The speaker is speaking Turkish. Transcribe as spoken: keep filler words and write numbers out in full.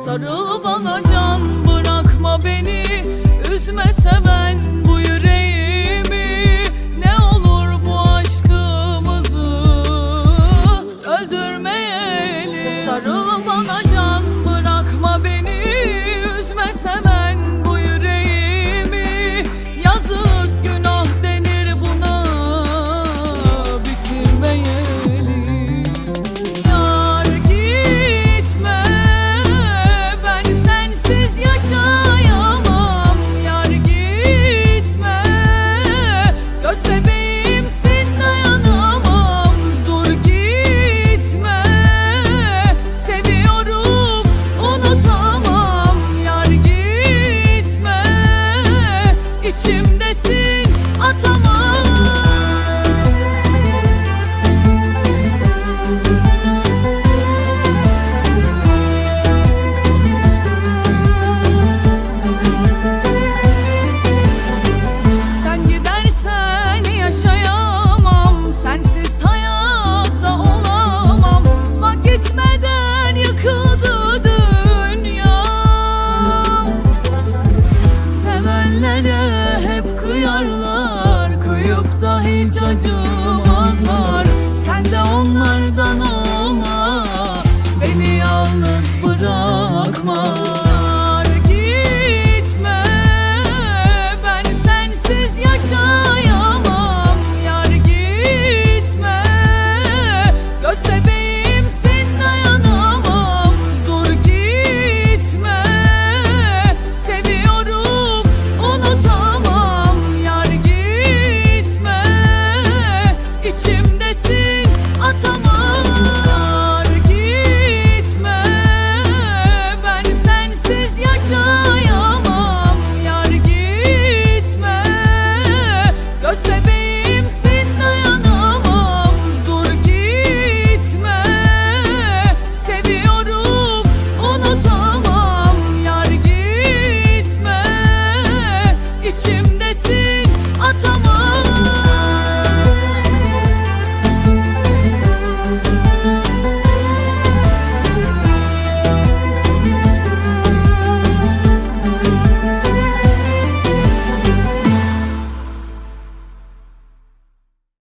Sarıl bana can, bırakma beni, üzme seven bu yüreğimi. Ne olur bu aşkımızı öldürmeyelim. Sarıl bana can, bırakma beni, üzme seven bu yüreğimi. Yazık günah denir buna, bitirmeyelim. Yar gitme, ben sensiz yaşayamam. Yar gitme, göz bebeğimsin, dayanamam. Dur gitme, seviyorum unutamam. Yar gitme, içimdesin, atamam. Sen gidersen yaşayamam, sensiz hayatta olamam. Bak gitmeden yıkıldı dünyam. Sevenlere hep kıyarlar, kıyıp da hiç acımazlar. Sen de onlardan olma, beni yalnız bırakma. Yar gitme, ben sensiz yaşayamam. Yar gitme, göz bebeğimsin, dayanamam. Dur gitme, seviyorum unutamam. Yar gitme, içimdesin, atamam. Yar gitme, ben sensiz yaşayamam. Yar gitme, göz bebeğimsin, dayanamam. Dur gitme, seviyorum unutamam. Yar gitme, içimdesin, atamam.